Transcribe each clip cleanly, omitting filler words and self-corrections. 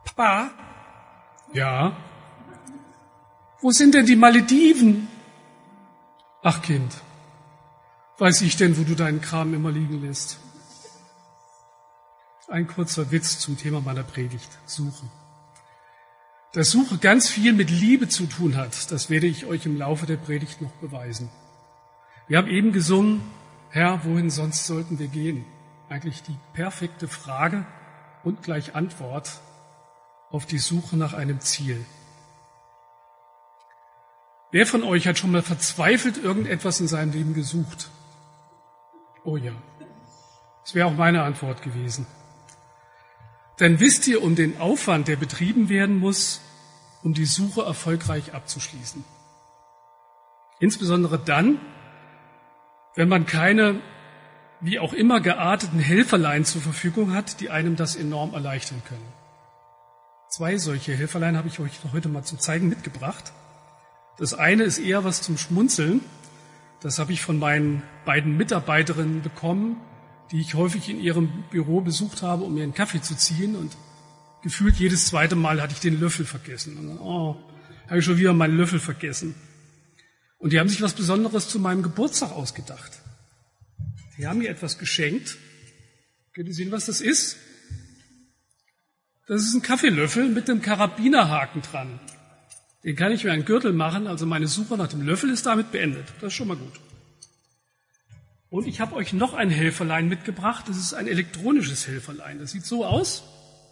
Papa? Ja? Wo sind denn die Malediven? Ach Kind, weiß ich denn, wo du deinen Kram immer liegen lässt? Ein kurzer Witz zum Thema meiner Predigt, Suche. Dass Suche ganz viel mit Liebe zu tun hat, das werde ich euch im Laufe der Predigt noch beweisen. Wir haben eben gesungen, Herr, wohin sonst sollten wir gehen? Eigentlich die perfekte Frage und gleich Antwort auf die Suche nach einem Ziel. Wer von euch hat schon mal verzweifelt irgendetwas in seinem Leben gesucht? Oh ja, das wäre auch meine Antwort gewesen. Dann wisst ihr um den Aufwand, der betrieben werden muss, um die Suche erfolgreich abzuschließen. Insbesondere dann, wenn man keine, wie auch immer gearteten Helferlein zur Verfügung hat, die einem das enorm erleichtern können. 2 solche Helferlein habe ich euch heute mal zum Zeigen mitgebracht. Das eine ist eher was zum Schmunzeln. Das habe ich von meinen beiden Mitarbeiterinnen bekommen, die ich häufig in ihrem Büro besucht habe, um mir einen Kaffee zu ziehen. Und gefühlt jedes zweite Mal hatte ich den Löffel vergessen. Und dann, habe ich schon wieder meinen Löffel vergessen. Und die haben sich was Besonderes zu meinem Geburtstag ausgedacht. Die haben mir etwas geschenkt. Könnt ihr sehen, was das ist? Das ist ein Kaffeelöffel mit einem Karabinerhaken dran. Den kann ich mir einen Gürtel machen, also meine Suche nach dem Löffel ist damit beendet. Das ist schon mal gut. Und ich habe euch noch ein Helferlein mitgebracht. Das ist ein elektronisches Helferlein. Das sieht so aus.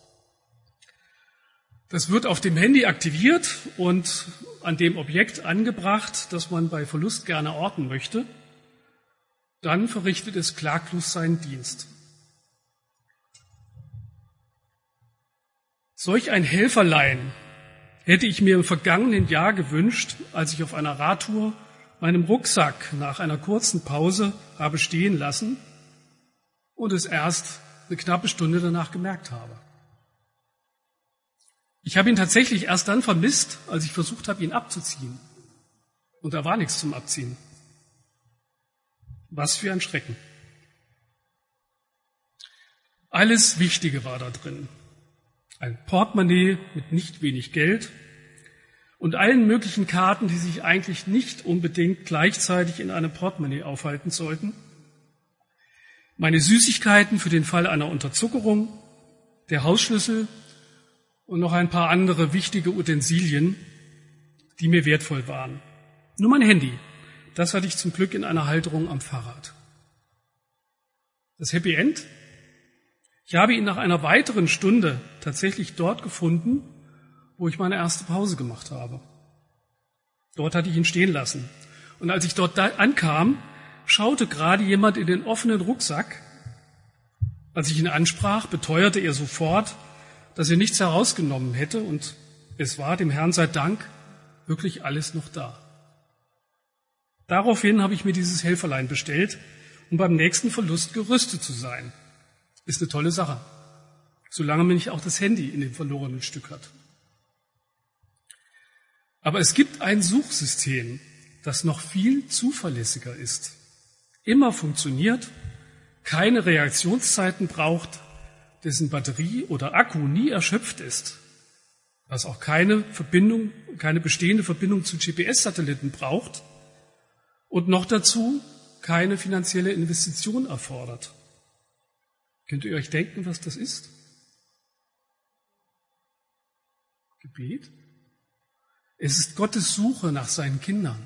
Das wird auf dem Handy aktiviert und an dem Objekt angebracht, das man bei Verlust gerne orten möchte. Dann verrichtet es klaglos seinen Dienst. Solch ein Helferlein hätte ich mir im vergangenen Jahr gewünscht, als ich auf einer Radtour meinen Rucksack nach einer kurzen Pause habe stehen lassen und es erst eine knappe Stunde danach gemerkt habe. Ich habe ihn tatsächlich erst dann vermisst, als ich versucht habe, ihn abzuziehen. Und da war nichts zum Abziehen. Was für ein Schrecken. Alles Wichtige war da drin. Ein Portemonnaie mit nicht wenig Geld und allen möglichen Karten, die sich eigentlich nicht unbedingt gleichzeitig in einem Portemonnaie aufhalten sollten. Meine Süßigkeiten für den Fall einer Unterzuckerung, der Hausschlüssel und noch ein paar andere wichtige Utensilien, die mir wertvoll waren. Nur mein Handy, das hatte ich zum Glück in einer Halterung am Fahrrad. Das Happy End? Ich habe ihn nach einer weiteren Stunde tatsächlich dort gefunden, wo ich meine erste Pause gemacht habe. Dort hatte ich ihn stehen lassen. Und als ich dort ankam, schaute gerade jemand in den offenen Rucksack. Als ich ihn ansprach, beteuerte er sofort, dass er nichts herausgenommen hätte und es war, dem Herrn sei Dank, wirklich alles noch da. Daraufhin habe ich mir dieses Helferlein bestellt, um beim nächsten Verlust gerüstet zu sein. Ist eine tolle Sache, solange man nicht auch das Handy in dem verlorenen Stück hat. Aber es gibt ein Suchsystem, das noch viel zuverlässiger ist, immer funktioniert, keine Reaktionszeiten braucht, dessen Batterie oder Akku nie erschöpft ist, was auch keine bestehende Verbindung zu GPS-Satelliten braucht und noch dazu keine finanzielle Investition erfordert. Könnt ihr euch denken, was das ist? Gebet? Es ist Gottes Suche nach seinen Kindern.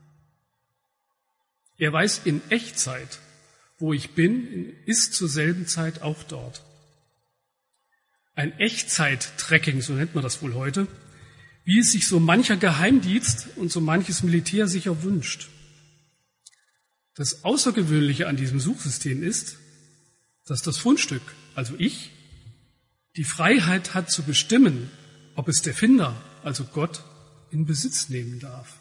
Er weiß in Echtzeit, wo ich bin, ist zur selben Zeit auch dort. Ein Echtzeit-Tracking, so nennt man das wohl heute, wie es sich so mancher Geheimdienst und so manches Militär sicher wünscht. Das Außergewöhnliche an diesem Suchsystem ist, dass das Fundstück, also ich, die Freiheit hat zu bestimmen, ob es der Finder, also Gott, in Besitz nehmen darf.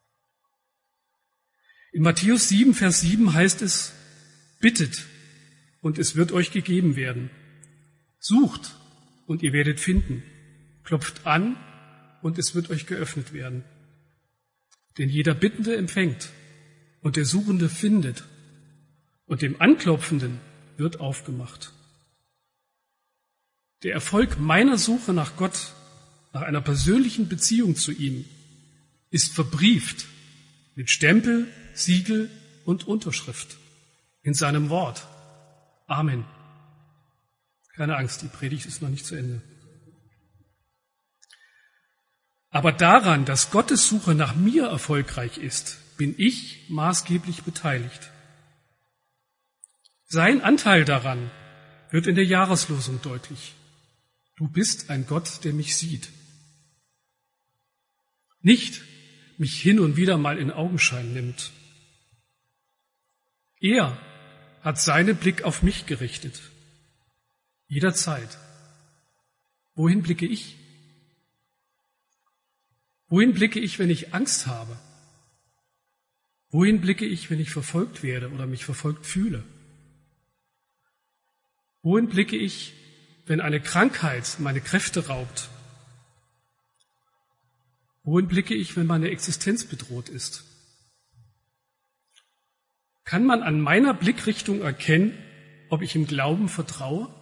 In Matthäus 7, Vers 7 heißt es, bittet und es wird euch gegeben werden. Sucht und ihr werdet finden. Klopft an und es wird euch geöffnet werden. Denn jeder Bittende empfängt und der Suchende findet und dem Anklopfenden wird aufgemacht. Der Erfolg meiner Suche nach Gott, nach einer persönlichen Beziehung zu ihm, ist verbrieft mit Stempel, Siegel und Unterschrift in seinem Wort. Amen. Keine Angst, die Predigt ist noch nicht zu Ende. Aber daran, dass Gottes Suche nach mir erfolgreich ist, bin ich maßgeblich beteiligt. Sein Anteil daran wird in der Jahreslosung deutlich. Du bist ein Gott, der mich sieht. Nicht mich hin und wieder mal in Augenschein nimmt. Er hat seinen Blick auf mich gerichtet. Jederzeit. Wohin blicke ich? Wohin blicke ich, wenn ich Angst habe? Wohin blicke ich, wenn ich verfolgt werde oder mich verfolgt fühle? Wohin blicke ich, wenn eine Krankheit meine Kräfte raubt? Wohin blicke ich, wenn meine Existenz bedroht ist? Kann man an meiner Blickrichtung erkennen, ob ich im Glauben vertraue?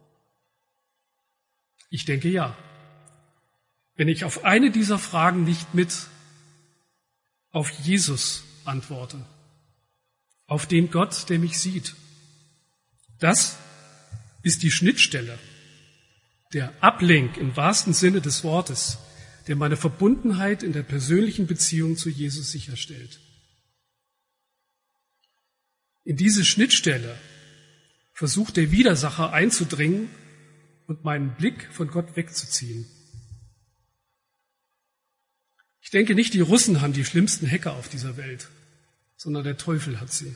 Ich denke ja. Wenn ich auf eine dieser Fragen nicht mit auf Jesus antworte, auf den Gott, der mich sieht. Das ist die Schnittstelle, der Ablink im wahrsten Sinne des Wortes, der meine Verbundenheit in der persönlichen Beziehung zu Jesus sicherstellt. In diese Schnittstelle versucht der Widersacher einzudringen und meinen Blick von Gott wegzuziehen. Ich denke nicht, die Russen haben die schlimmsten Hacker auf dieser Welt, sondern der Teufel hat sie.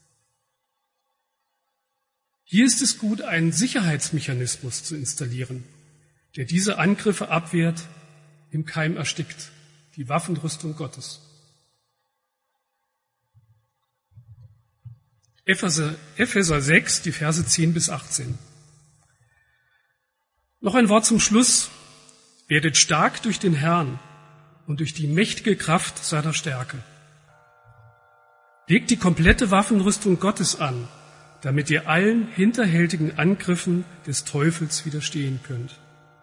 Hier ist es gut, einen Sicherheitsmechanismus zu installieren, der diese Angriffe abwehrt, im Keim erstickt, die Waffenrüstung Gottes. Epheser 6, die Verse 10 bis 18. Noch ein Wort zum Schluss. Werdet stark durch den Herrn und durch die mächtige Kraft seiner Stärke. Legt die komplette Waffenrüstung Gottes an, damit ihr allen hinterhältigen Angriffen des Teufels widerstehen könnt.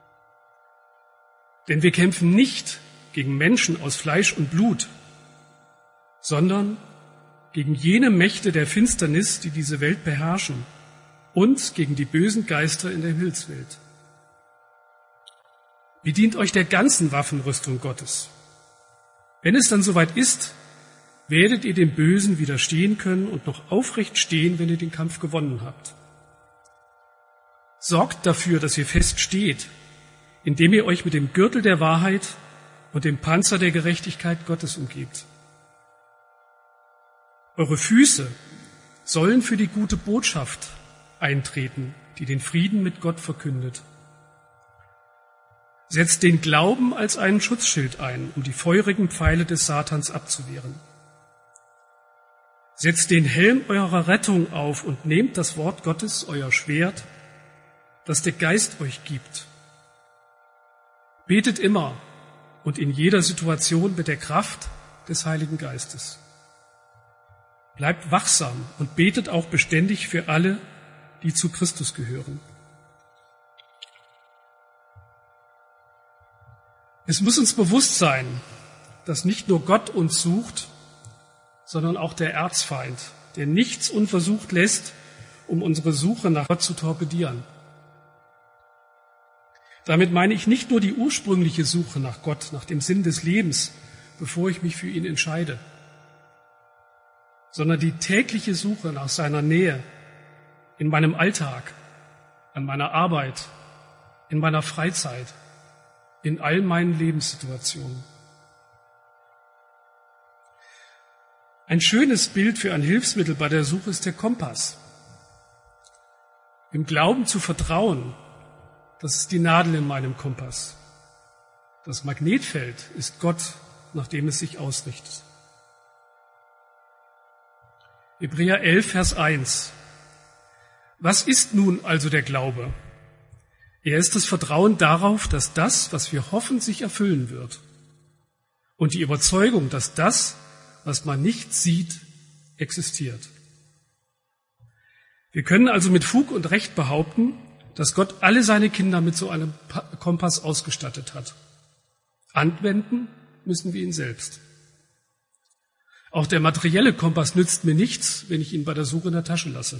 Denn wir kämpfen nicht gegen Menschen aus Fleisch und Blut, sondern gegen jene Mächte der Finsternis, die diese Welt beherrschen, und gegen die bösen Geister in der Himmelswelt. Bedient euch der ganzen Waffenrüstung Gottes. Wenn es dann soweit ist, werdet ihr dem Bösen widerstehen können und noch aufrecht stehen, wenn ihr den Kampf gewonnen habt. Sorgt dafür, dass ihr fest steht, indem ihr euch mit dem Gürtel der Wahrheit und dem Panzer der Gerechtigkeit Gottes umgebt. Eure Füße sollen für die gute Botschaft eintreten, die den Frieden mit Gott verkündet. Setzt den Glauben als einen Schutzschild ein, um die feurigen Pfeile des Satans abzuwehren. Setzt den Helm eurer Rettung auf und nehmt das Wort Gottes, euer Schwert, das der Geist euch gibt. Betet immer und in jeder Situation mit der Kraft des Heiligen Geistes. Bleibt wachsam und betet auch beständig für alle, die zu Christus gehören. Es muss uns bewusst sein, dass nicht nur Gott uns sucht, sondern auch der Erzfeind, der nichts unversucht lässt, um unsere Suche nach Gott zu torpedieren. Damit meine ich nicht nur die ursprüngliche Suche nach Gott, nach dem Sinn des Lebens, bevor ich mich für ihn entscheide, sondern die tägliche Suche nach seiner Nähe in meinem Alltag, an meiner Arbeit, in meiner Freizeit, in all meinen Lebenssituationen. Ein schönes Bild für ein Hilfsmittel bei der Suche ist der Kompass. Im Glauben zu vertrauen, das ist die Nadel in meinem Kompass. Das Magnetfeld ist Gott, nach dem es sich ausrichtet. Hebräer 11, Vers 1. Was ist nun also der Glaube? Er ist das Vertrauen darauf, dass das, was wir hoffen, sich erfüllen wird. Und die Überzeugung, dass das, was man nicht sieht, existiert. Wir können also mit Fug und Recht behaupten, dass Gott alle seine Kinder mit so einem Kompass ausgestattet hat. Anwenden müssen wir ihn selbst. Auch der materielle Kompass nützt mir nichts, wenn ich ihn bei der Suche in der Tasche lasse.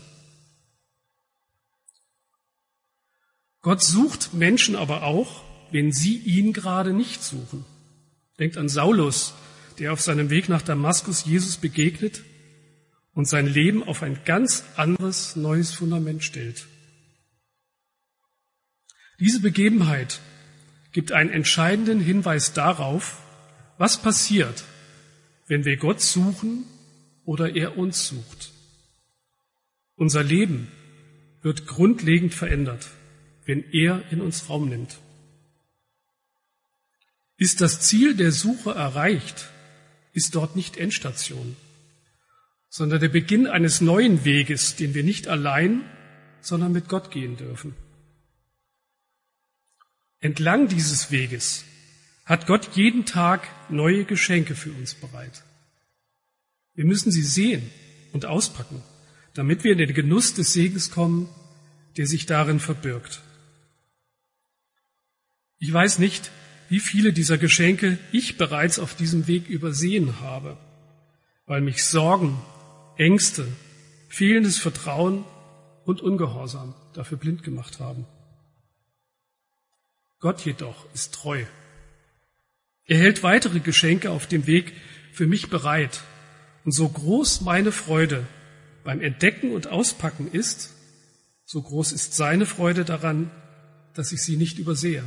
Gott sucht Menschen aber auch, wenn sie ihn gerade nicht suchen. Denkt an Saulus, der auf seinem Weg nach Damaskus Jesus begegnet und sein Leben auf ein ganz anderes, neues Fundament stellt. Diese Begebenheit gibt einen entscheidenden Hinweis darauf, was passiert, wenn wir Gott suchen oder er uns sucht. Unser Leben wird grundlegend verändert, wenn er in uns Raum nimmt. Ist das Ziel der Suche erreicht, ist dort nicht Endstation, sondern der Beginn eines neuen Weges, den wir nicht allein, sondern mit Gott gehen dürfen. Entlang dieses Weges hat Gott jeden Tag neue Geschenke für uns bereit. Wir müssen sie sehen und auspacken, damit wir in den Genuss des Segens kommen, der sich darin verbirgt. Ich weiß nicht, wie viele dieser Geschenke ich bereits auf diesem Weg übersehen habe, weil mich Sorgen, Ängste, fehlendes Vertrauen und Ungehorsam dafür blind gemacht haben. Gott jedoch ist treu. Er hält weitere Geschenke auf dem Weg für mich bereit. Und so groß meine Freude beim Entdecken und Auspacken ist, so groß ist seine Freude daran, dass ich sie nicht übersehe.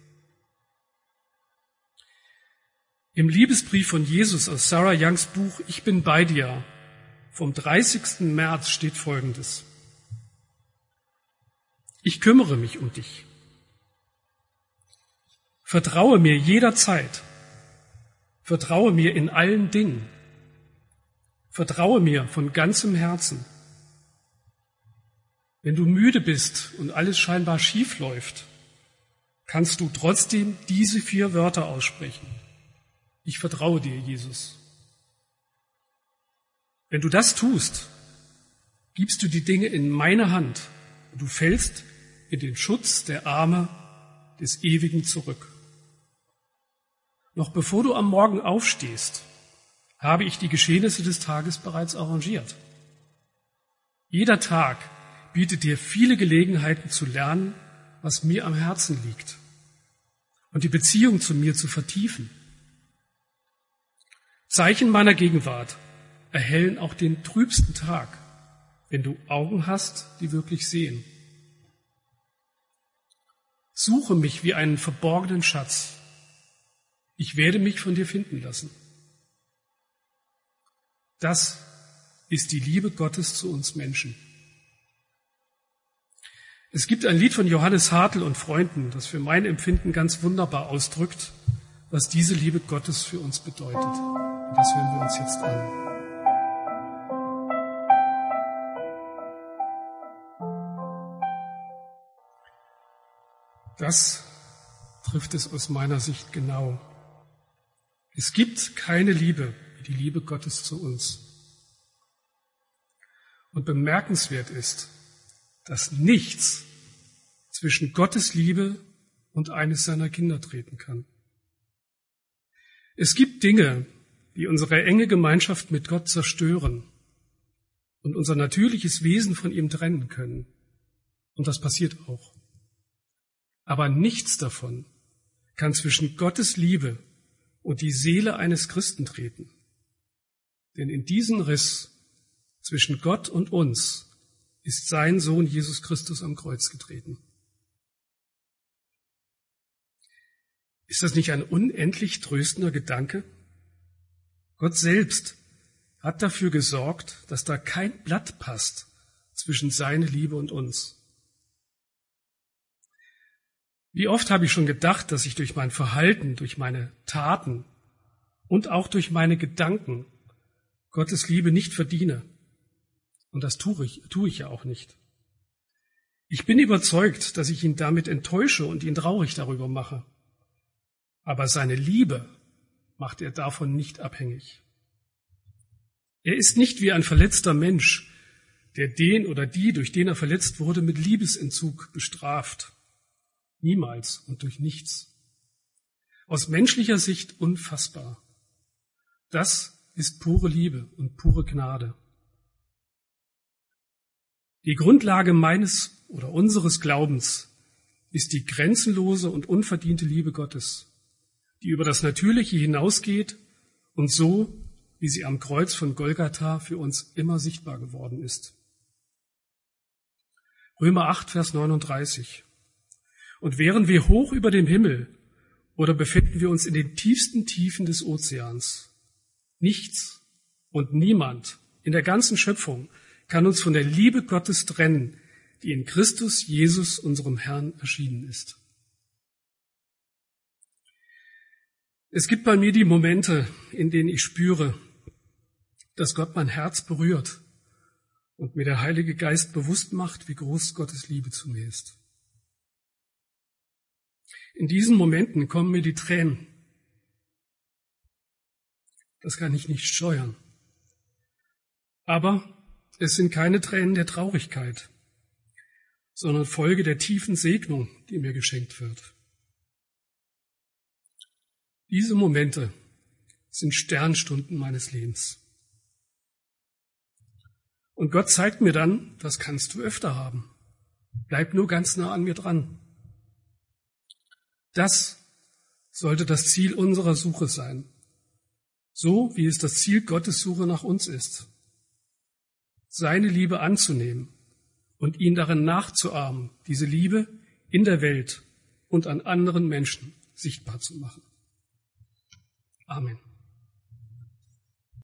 Im Liebesbrief von Jesus aus Sarah Youngs Buch Ich bin bei dir vom 30. März steht Folgendes. Ich kümmere mich um dich. Vertraue mir jederzeit. Vertraue mir in allen Dingen. Vertraue mir von ganzem Herzen. Wenn du müde bist und alles scheinbar schief läuft, kannst du trotzdem diese 4 Wörter aussprechen. Ich vertraue dir, Jesus. Wenn du das tust, gibst du die Dinge in meine Hand und du fällst in den Schutz der Arme des Ewigen zurück. Noch bevor du am Morgen aufstehst, habe ich die Geschehnisse des Tages bereits arrangiert. Jeder Tag bietet dir viele Gelegenheiten zu lernen, was mir am Herzen liegt und die Beziehung zu mir zu vertiefen. Zeichen meiner Gegenwart erhellen auch den trübsten Tag, wenn du Augen hast, die wirklich sehen. Suche mich wie einen verborgenen Schatz. Ich werde mich von dir finden lassen. Das ist die Liebe Gottes zu uns Menschen. Es gibt ein Lied von Johannes Hartl und Freunden, das für mein Empfinden ganz wunderbar ausdrückt, was diese Liebe Gottes für uns bedeutet. Und das hören wir uns jetzt an. Das trifft es aus meiner Sicht genau. Es gibt keine Liebe wie die Liebe Gottes zu uns. Und bemerkenswert ist, dass nichts zwischen Gottes Liebe und eines seiner Kinder treten kann. Es gibt Dinge, die unsere enge Gemeinschaft mit Gott zerstören und unser natürliches Wesen von ihm trennen können. Und das passiert auch. Aber nichts davon kann zwischen Gottes Liebe und die Seele eines Christen treten. Denn in diesen Riss zwischen Gott und uns ist sein Sohn Jesus Christus am Kreuz getreten. Ist das nicht ein unendlich tröstender Gedanke? Gott selbst hat dafür gesorgt, dass da kein Blatt passt zwischen seine Liebe und uns. Wie oft habe ich schon gedacht, dass ich durch mein Verhalten, durch meine Taten und auch durch meine Gedanken Gottes Liebe nicht verdiene. Und das tue ich ja auch nicht. Ich bin überzeugt, dass ich ihn damit enttäusche und ihn traurig darüber mache. Aber seine Liebe macht er davon nicht abhängig. Er ist nicht wie ein verletzter Mensch, der den oder die, durch den er verletzt wurde, mit Liebesentzug bestraft. Niemals und durch nichts. Aus menschlicher Sicht unfassbar. Das ist pure Liebe und pure Gnade. Die Grundlage meines oder unseres Glaubens ist die grenzenlose und unverdiente Liebe Gottes, die über das Natürliche hinausgeht und so, wie sie am Kreuz von Golgatha für uns immer sichtbar geworden ist. Römer 8, Vers 39. Und wären wir hoch über dem Himmel oder befinden wir uns in den tiefsten Tiefen des Ozeans, nichts und niemand in der ganzen Schöpfung kann uns von der Liebe Gottes trennen, die in Christus Jesus, unserem Herrn, erschienen ist. Es gibt bei mir die Momente, in denen ich spüre, dass Gott mein Herz berührt und mir der Heilige Geist bewusst macht, wie groß Gottes Liebe zu mir ist. In diesen Momenten kommen mir die Tränen. Das kann ich nicht steuern. Aber es sind keine Tränen der Traurigkeit, sondern Folge der tiefen Segnung, die mir geschenkt wird. Diese Momente sind Sternstunden meines Lebens. Und Gott zeigt mir dann, das kannst du öfter haben. Bleib nur ganz nah an mir dran. Das sollte das Ziel unserer Suche sein, so wie es das Ziel Gottes Suche nach uns ist. Seine Liebe anzunehmen und ihn darin nachzuahmen, diese Liebe in der Welt und an anderen Menschen sichtbar zu machen. Amen.